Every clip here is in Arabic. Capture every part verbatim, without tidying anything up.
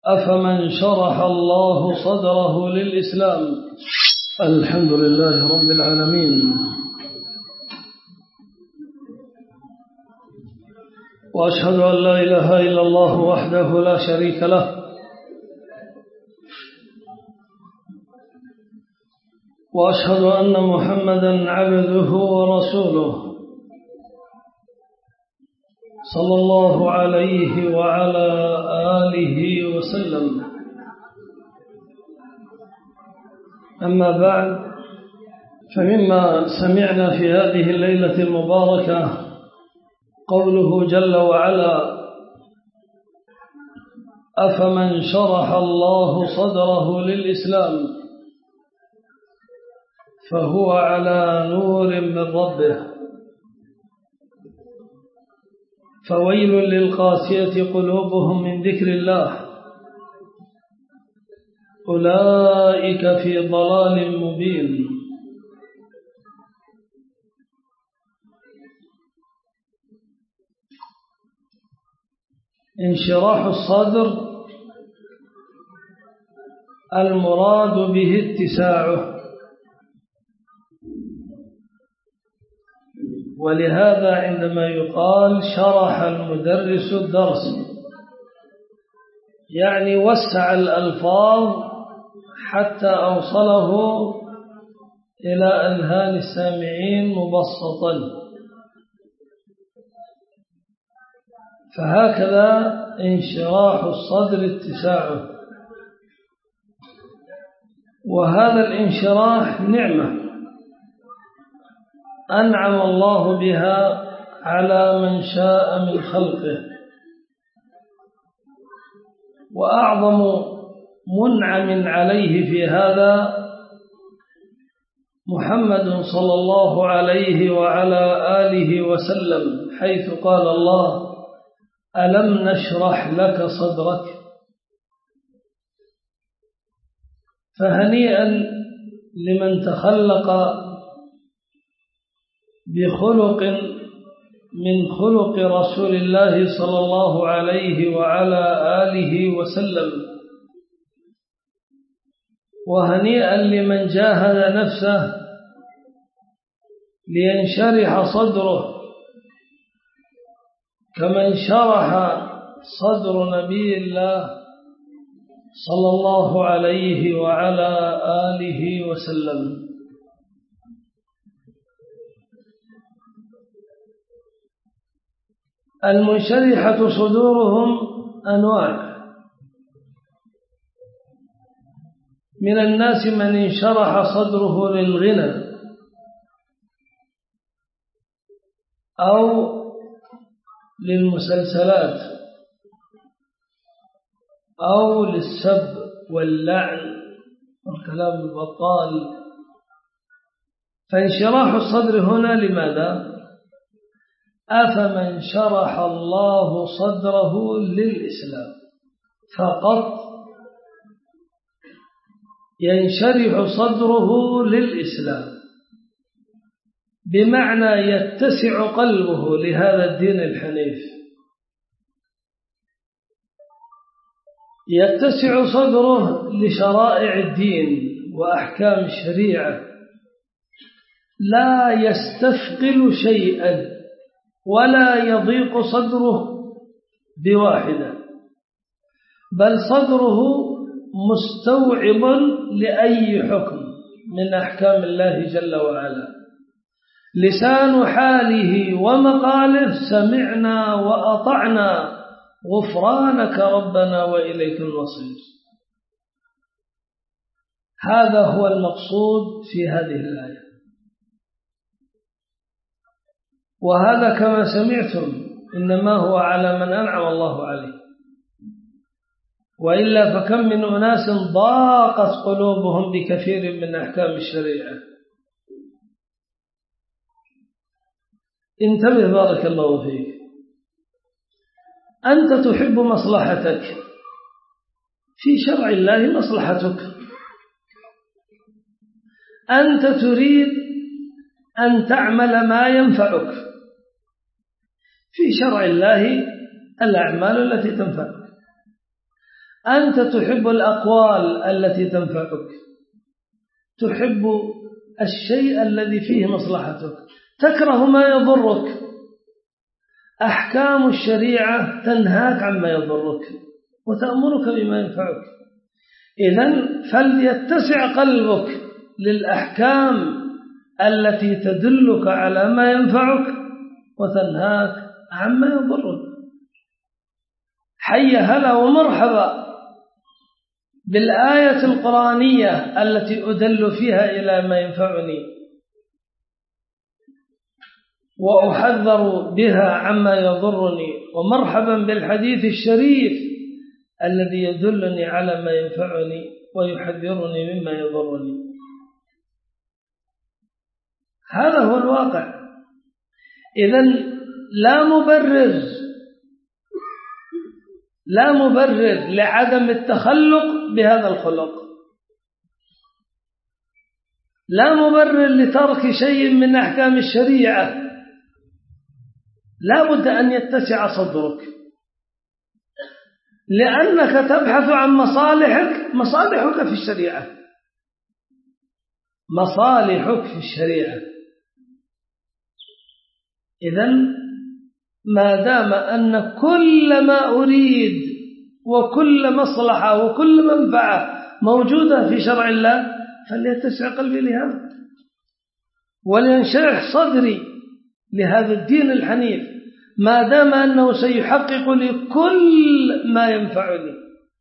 أفمن شرح الله صدره للإسلام. الحمد لله رب العالمين، وأشهد أن لا إله إلا الله وحده لا شريك له، وأشهد أن محمدا عبده ورسوله صلى الله عليه وعلى آله وسلم. أما بعد، فمما سمعنا في هذه الليلة المباركة قوله جل وعلا: أفمن شرح الله صدره للإسلام فهو على نور من ربه، فويل للقاسية قلوبهم من ذكر الله، أولئك في ضلال مبين. انشراح الصدر المراد به اتساعه، ولهذا عندما يقال شرح المدرس الدرس يعني وسع الألفاظ حتى أوصله إلى أذهان السامعين مبسطا، فهكذا انشراح الصدر اتساعه، وهذا الانشراح نعمة أنعم الله بها على من شاء من خلقه، وأعظم منعم عليه في هذا محمد صلى الله عليه وعلى آله وسلم، حيث قال الله: ألم نشرح لك صدرك. فهنيئا لمن تخلق بخلق من خلق رسول الله صلى الله عليه وعلى آله وسلم، وهنيئا لمن جاهد نفسه لينشرح صدره كما انشرح صدر نبي الله صلى الله عليه وعلى آله وسلم. المنشرحة صدورهم أنواع، من الناس من انشرح صدره للغنى أو للمسلسلات أو للسب واللعن والكلام البطال. فانشراح الصدر هنا لماذا؟ أفمن شرح الله صدره للإسلام، فقط ينشرح صدره للإسلام، بمعنى يتسع قلبه لهذا الدين الحنيف، يتسع صدره لشرائع الدين وأحكام الشريعة، لا يستثقل شيئا ولا يضيق صدره بواحدة، بل صدره مستوعب لأي حكم من أحكام الله جل وعلا، لسان حاله ومقاله سمعنا وأطعنا غفرانك ربنا وإليك المصير. هذا هو المقصود في هذه الآية، وهذا كما سمعتم إنما هو على من أنعم الله عليه، وإلا فكم من أناس ضاقت قلوبهم بكثير من أحكام الشريعة. انتبه بارك الله فيك، أنت تحب مصلحتك، في شرع الله مصلحتك، أنت تريد أن تعمل ما ينفعك، في شرع الله الأعمال التي تنفعك. أنت تحب الأقوال التي تنفعك، تحب الشيء الذي فيه مصلحتك، تكره ما يضرك. أحكام الشريعة تنهاك عما يضرك وتأمرك بما ينفعك. إذن فليتسع قلبك للأحكام التي تدلك على ما ينفعك وتنهاك عما يضرك. حي هلا ومرحبا بالآية القرآنية التي أدل فيها إلى ما ينفعني وأحذر بها عما يضرني، ومرحبا بالحديث الشريف الذي يدلني على ما ينفعني ويحذرني مما يضرني. هذا هو الواقع. إذن لا مبرر لا مبرر لعدم التخلق بهذا الخلق، لا مبرر لترك شيء من أحكام الشريعة. لا بد أن يتسع صدرك، لأنك تبحث عن مصالحك مصالحك في الشريعة مصالحك في الشريعة. إذن ما دام أن كل ما أريد وكل مصلحة وكل منفعة موجودة في شرع الله فليتسع قلبي لهذا، ولينشرح صدري لهذا الدين الحنيف، ما دام أنه سيحقق لي كل ما ينفعني.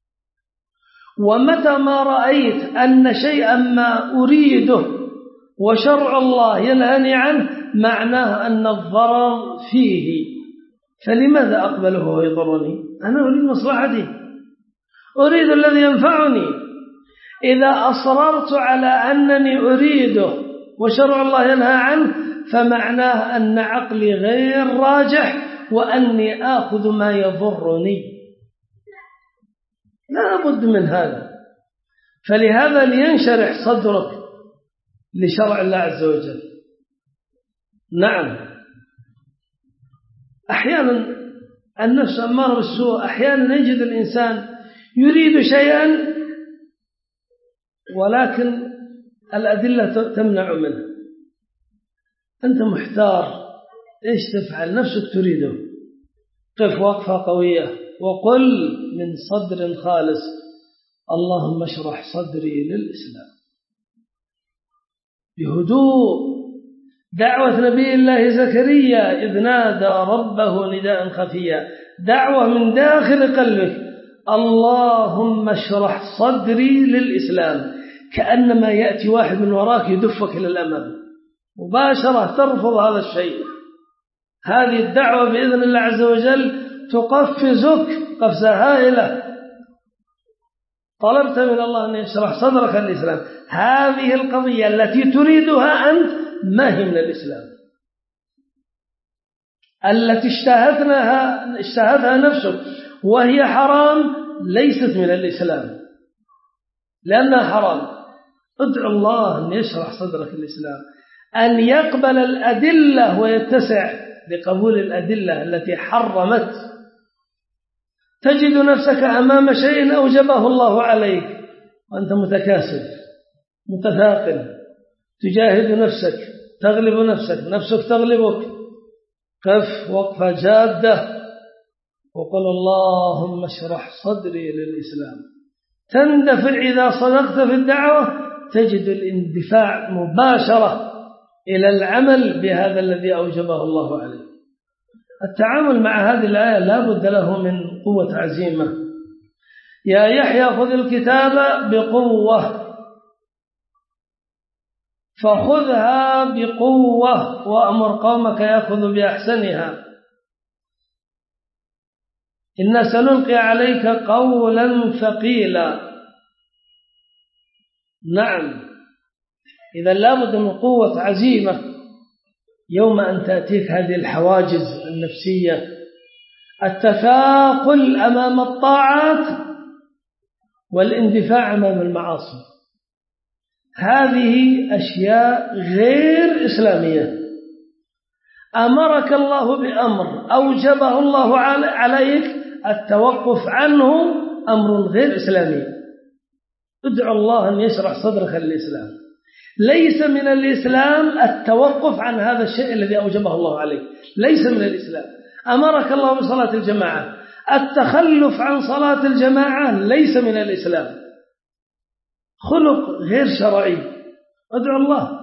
ومتى ما رأيت أن شيئا ما أريده وشرع الله ينهني عنه معناه أن الضرر فيه، فلماذا أقبله ويضرني؟ أنا أريد مصلحتي، أريد الذي ينفعني. إذا أصررت على أنني أريده وشرع الله ينهى عنه فمعناه أن عقلي غير راجح وأني آخذ ما يضرني. لا بد من هذا. فلهذا لينشرح صدرك لشرع الله عز وجل. نعم، أحيانا النفس أمارة بالسوء، أحيانا يجد الإنسان يريد شيئا ولكن الأدلة تمنع منه. أنت محتار إيش تفعل، نفسك تريده، قف وقفة قوية وقل من صدر خالص اللهم اشرح صدري للإسلام بهدوء. دعوة نبي الله زكريا إذ نادى ربه نداء خفيا، دعوة من داخل قلبك اللهم اشرح صدري للإسلام، كأنما يأتي واحد من وراك يدفك إلى الأمام مباشرة، ترفض هذا الشيء. هذه الدعوة بإذن الله عز وجل تقفزك قفزة هائلة. طلبت من الله أن يشرح صدرك للإسلام، هذه القضية التي تريدها أنت ما هي من الإسلام، التي اشتهتها اشتهتها نفسك وهي حرام ليست من الإسلام لأنها حرام. ادعو الله أن يشرح صدرك للإسلام، أن يقبل الأدلة ويتسع لقبول الأدلة التي حرمت. تجد نفسك أمام شيء أوجبه الله عليك وأنت متكاسل متثاقل، تجاهد نفسك، تغلب نفسك، نفسك تغلبك. قف وقفة جادة وقل اللهم اشرح صدري للإسلام. تندفع إذا صدقت في الدعوة، تجد الاندفاع مباشرة إلى العمل بهذا الذي أوجبه الله عليه. التعامل مع هذه الآية لا بد له من قوة عزيمة. يا يحيى خذ الكتاب بقوة، فخذها بقوة وأمر قومك يأخذ بأحسنها إنا سنلقي عليك قولا ثقيلا. نعم، إذا لابد من قوة عزيمة يوم أن تأتيك هذه الحواجز النفسية، التثاقل أمام الطاعات والاندفاع أمام المعاصي. هذه أشياء غير إسلامية. أمرك الله بأمر أوجبه الله عليك التوقف عنه أمر غير إسلامي. ادعو الله أن يشرح صدرك للإسلام. ليس من الإسلام التوقف عن هذا الشيء الذي أوجبه الله عليك، ليس من الإسلام. أمرك الله بصلاة الجماعة، التخلف عن صلاة الجماعة ليس من الإسلام، خلق غير شرعي. ادعو الله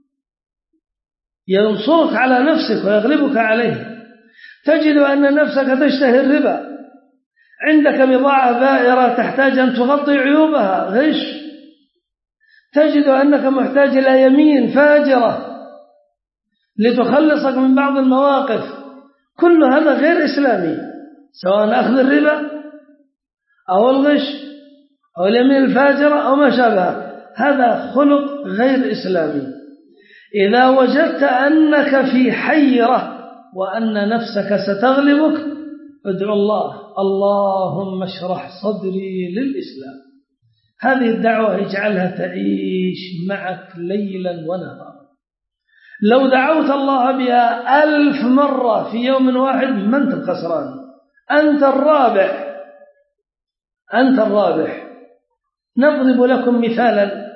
ينصرك على نفسك ويغلبك عليه. تجد أن نفسك تشتهي الربا، عندك بضاعة بائرة تحتاج أن تغطي عيوبها، غش. تجد أنك محتاج إلى يمين فاجرة لتخلصك من بعض المواقف، كل هذا غير إسلامي، سواء أخذ الربا أو الغش أو اليمين الفاجرة أو ما شابه، هذا خلق غير إسلامي. إذا وجدت أنك في حيرة وأن نفسك ستغلبك، ادعو الله، اللهم اشرح صدري للإسلام. هذه الدعوة اجعلها تعيش معك ليلا ونهارا. لو دعوت الله بها ألف مرة في يوم واحد ما أنت الخسران، أنت الرابح، أنت الرابح. نضرب لكم مثالا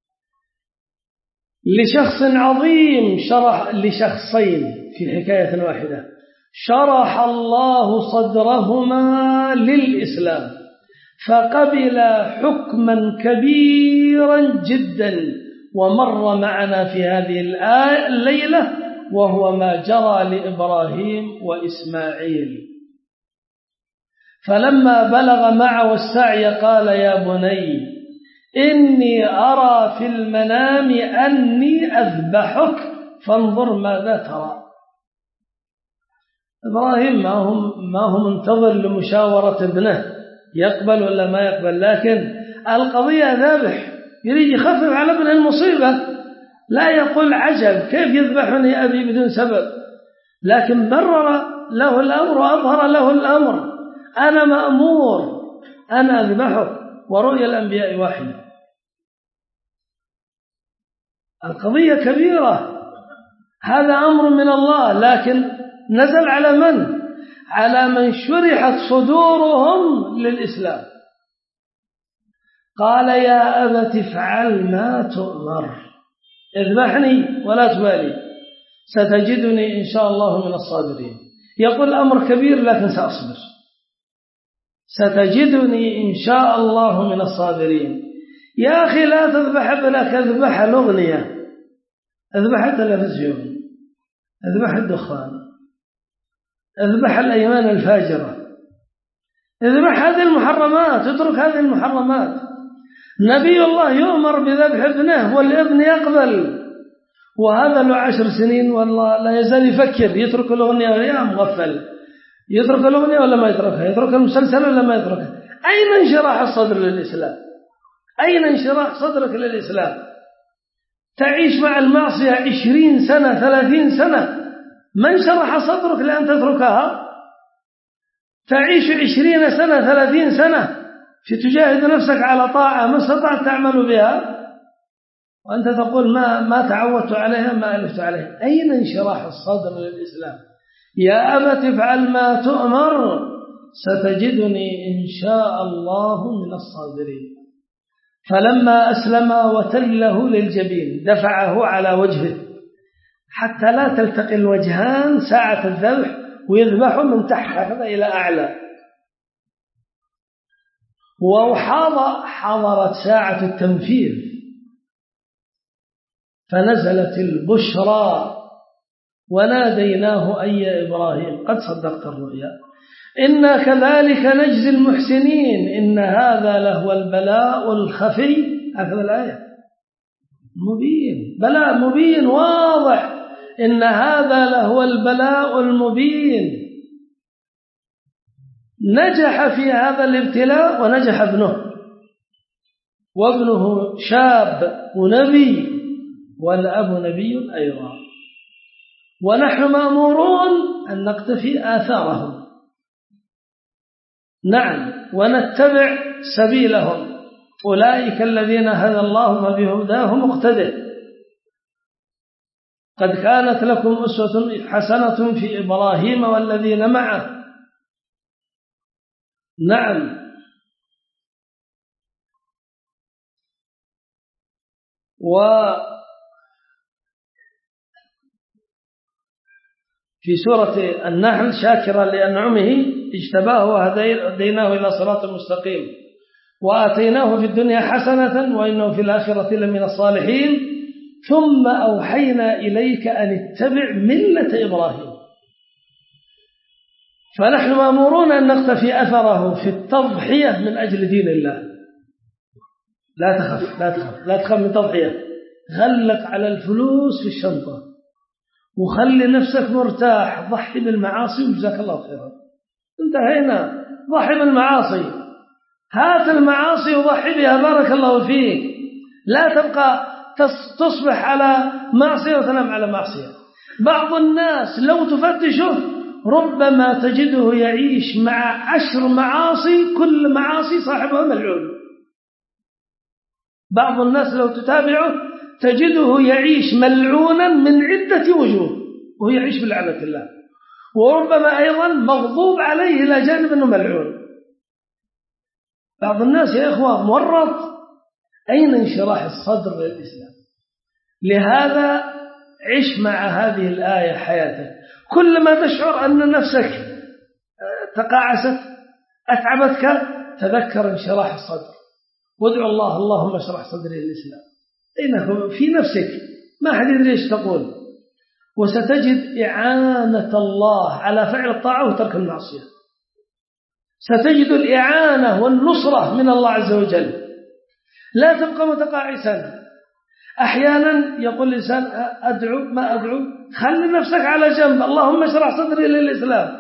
لشخص عظيم شرح لشخصين في حكاية واحدة، شرح الله صدرهما للإسلام فقبل حكما كبيرا جدا، ومر معنا في هذه الليلة وهو ما جرى لإبراهيم وإسماعيل. فلما بلغ معه السعي قال يا بني إني أرى في المنام أني أذبحك فانظر ماذا ترى. إبراهيم ما هم ما هو منتظر لمشاورة ابنه يقبل ولا ما يقبل، لكن القضية ذابح، يريد يخفف على ابن المصيبة، لا يقول عجب كيف يذبحني أبي بدون سبب، لكن برر له الأمر وأظهر له الأمر، أنا مأمور أنا أذبحه، ورؤيا الأنبياء وحي. القضية كبيرة، هذا أمر من الله، لكن نزل على من؟ على من شرحت صدورهم للإسلام. قال يا أبت افعل ما تؤمر، اذبحني ولا تبالي، ستجدني إن شاء الله من الصابرين. يقول أمر كبير لكن سأصبر، ستجدني إن شاء الله من الصابرين. يا أخي لا تذبح ابنك، اذبح الأغنية، اذبح التلفزيون، اذبح الدخان، اذبح الأيمان الفاجرة، اذبح هذه المحرمات، اترك هذه المحرمات. نبي الله يؤمر بذبح ابنه والابن يقبل، وهذا له عشر سنين والله لا يزال يفكر، يترك الأغنية يا مغفل، يترك الأغنية ولا ما يتركها، يترك المسلسل ولا ما يتركها. أين انشراح الصدر للإسلام؟ أين انشراح صدرك للإسلام؟ تعيش مع المعصية عشرين سنة ثلاثين سنة، من شرح صدرك لأن تتركها؟ تعيش عشرين سنة ثلاثين سنة في تجاهد نفسك على طاعة ما استطعت تعمل بها، وأنت تقول ما ما تعودت عليها ما ألفت عليها. أين انشراح الصدر للإسلام؟ يا أبت افعل ما تؤمر ستجدني إن شاء الله من الصابرين. فلما أسلم وتله للجبين دفعه على وجهه حتى لا تلتقي الوجهان ساعة الذبح، ويذبحه من تحت هكذا إلى أعلى. وحاض حضرت ساعة التنفيذ، فنزلت البشرى وناديناه أي يا إبراهيم قد صدقت الرؤيا إنا كذلك نجزي المحسنين إن هذا لهو البلاء الخفي. هذا الآية مبين، بلاء مبين واضح، إن هذا لهو البلاء المبين. نجح في هذا الابتلاء ونجح ابنه، وابنه شاب ونبي والأب نبي أيضا، ونحن مأمورون أن نقتفي آثارهم، نعم، ونتبع سبيلهم. أولئك الذين هدى الله فبهداه مقتدى. قد كانت لكم أسوة حسنة في إبراهيم والذين معه، نعم، وفي سورة النحل شاكرا لأنعمه اجتباه وهديناه إلى صراط مستقيم وآتيناه في الدنيا حسنة وإنه في الآخرة لمن الصالحين ثم أوحينا إليك أن اتبع ملة إبراهيم. فنحن مأمورون أن نقتفي أثره في التضحية من أجل دين الله. لا تخف لا تخف لا تخف من تضحية. غلق على الفلوس في الشنطة وخلي نفسك مرتاح، ضحي بالمعاصي وجزاك الله خيرا. انتهينا. ضحي بالمعاصي، هات المعاصي وضحي بها بارك الله فيك. لا تبقى تصبح على معصية وتنام على معصية. بعض الناس لو تفتشه ربما تجده يعيش مع عشر معاصي كل معاصي صاحبها ملعون. بعض الناس لو تتابعه تجده يعيش ملعونا من عدة وجوه وهو يعيش بلعنة الله، وربما أيضا مغضوب عليه إلى جانب أنه ملعون. بعض الناس يا إخوة مورط. أين انشراح الصدر للإسلام؟ لهذا عش مع هذه الآية حياتك. كل ما تشعر أن نفسك تقاعست أتعبتك تذكر انشراح الصدر وادعو الله اللهم اشرح صدري للإسلام. إنه في نفسك ما حد يدري ايش تقول، وستجد إعانة الله على فعل الطاعة وترك المعصية. ستجد الإعانة والنصرة من الله عز وجل. لا تبقى متقاعسا. أحيانا يقول الإنسان أدعو ما أدعو، خلي نفسك على جنب، اللهم اشرح صدري للإسلام،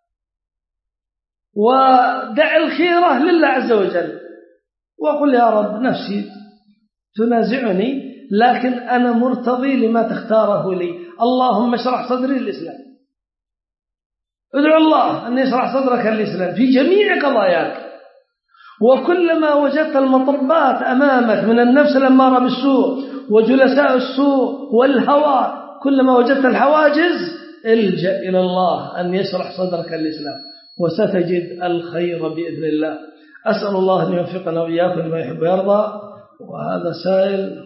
ودع الخيرة لله عز وجل، وقل يا رب نفسي تنازعني لكن أنا مرتضي لما تختاره لي، اللهم اشرح صدري للإسلام. ادعو الله أن يشرح صدرك للإسلام في جميع قضاياك. وكلما وجدت المطبات أمامك من النفس الأمارة بالسوء وجلساء السوء والهوى، كلما وجدت الحواجز الجأ إلى الله أن يشرح صدرك للإسلام وستجد الخير بإذن الله. أسأل الله أن يوفقنا وإياكم لما يحب ويرضى. وهذا سائل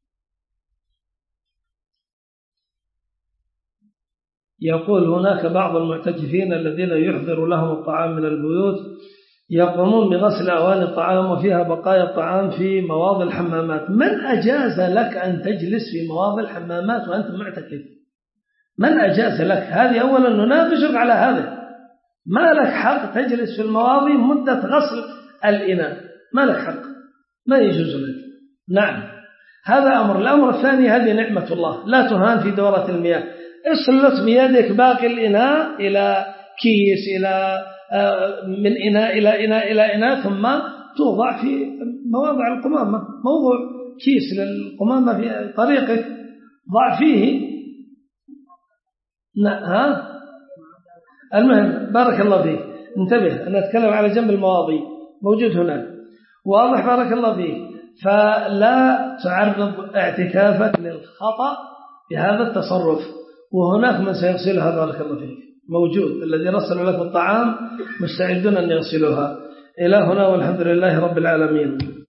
يقول هناك بعض المعتكفين الذين يحضر لهم الطعام من البيوت يقومون بغسل أواني الطعام وفيها بقايا الطعام في مواضع الحمامات. من أجاز لك أن تجلس في مواضع الحمامات وأنت معتكف؟ من أجاز لك؟ هذه أولا نناقشك على هذا. ما لك حق تجلس في المواضع مدة غسل الإناء، ما لك حق، ما يجوز لك. نعم هذا أمر. الأمر الثاني هذه نعمة الله لا تهان في دورة المياه. اسلط بيدك باقي الإناء إلى كيس، إلى من إناء إلى إناء إلى إناء، ثم توضع في مواضع القمامة. موضوع كيس للقمامة في طريقك ضع فيه. ها المهم بارك الله فيك. انتبه أنا أتكلم على جنب المواضيع موجود هناك. واضح بارك الله فيك. فلا تعرض اعتكافك للخطأ بهذا التصرف. وهناك من سيغسلها بارك الله فيك موجود، الذي رسل لكم الطعام مستعدون أن يغسلوها. إلى هنا والحمد لله رب العالمين.